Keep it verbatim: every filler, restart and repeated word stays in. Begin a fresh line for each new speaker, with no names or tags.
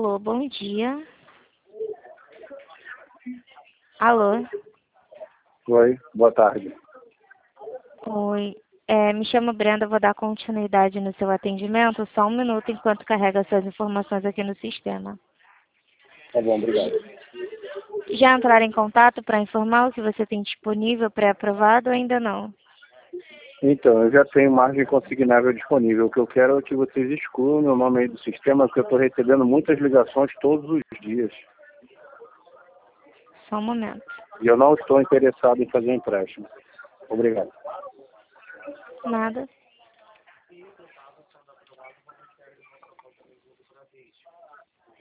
Alô, bom dia. Alô?
Oi, boa tarde.
Oi. É, me chamo Brenda, vou dar continuidade no seu atendimento. Só um minuto enquanto carrega suas informações aqui no sistema.
Tá bom, obrigado.
Já entraram em contato para informar o que você tem disponível pré-aprovado ou ainda não?
Então, eu já tenho margem consignável disponível. O que eu quero é que vocês excluam meu nome aí do sistema, porque eu estou recebendo muitas ligações todos os dias.
Só um momento.
E eu não estou interessado em fazer empréstimo. Obrigado.
Nada.